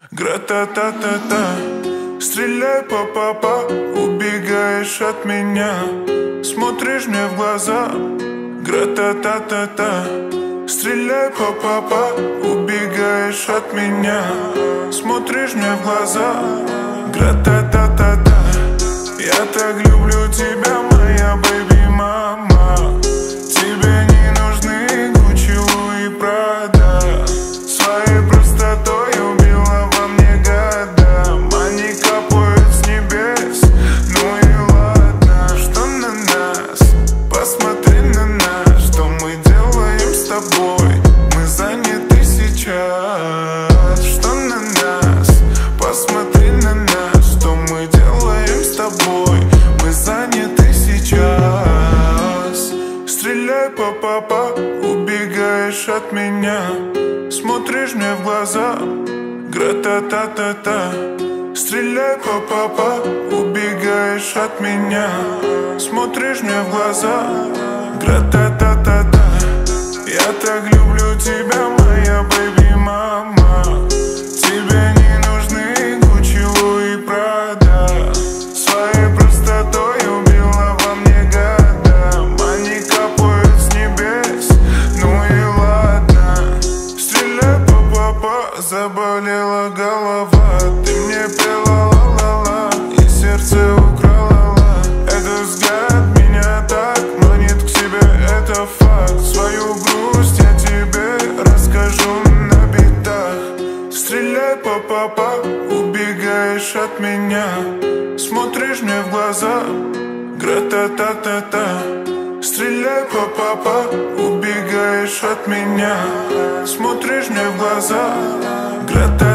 Гра-та-та-та-та, стреляй па-па-па, убегаешь от меня, смотришь мне в глаза. Гра-та-та-та-та, стреляй па-па-па, убегаешь от меня, смотришь мне в глаза. Гра-та-та-та-та, я так люблю тебя, моя бэйби-мама. Тебе не нужны Гуччи, Луи, Прада. Своей простотой убила во мне года. Они капают с небес, ну и ладно. Что на нас? Посмотри на нас. Что мы делаем с тобой? Мы заняты сейчас. Что на нас? Посмотри на нас. Что мы делаем с тобой? Мы заняты сейчас. Стреляй па-па-па, убегаешь от меня, смотришь мне в глаза. Гра-та-та-та-та, стреляй па-па-па, убегаешь от меня, смотришь мне в глаза. Гра-та-та-та-та, я так люблю тебя, моя бэйби-мама. Тебе не нужны Гуччи, Луи, Прада. Своей простотой убила во мне года. Они капают с небес, ну и ладно. Стреляй па-па-па, заболела голова. Ты мне пела ла-ла-ла, и сердце украла. Этот взгляд меня так манит к себе, это факт. Свою грусть я тебе расскажу на битах. Стреляй па-па-па, убегаешь от меня, смотришь мне в глаза. Гра-та-та-та-та, стреляй па-па-па, убегаешь от меня, смотришь мне в глаза. Гра-та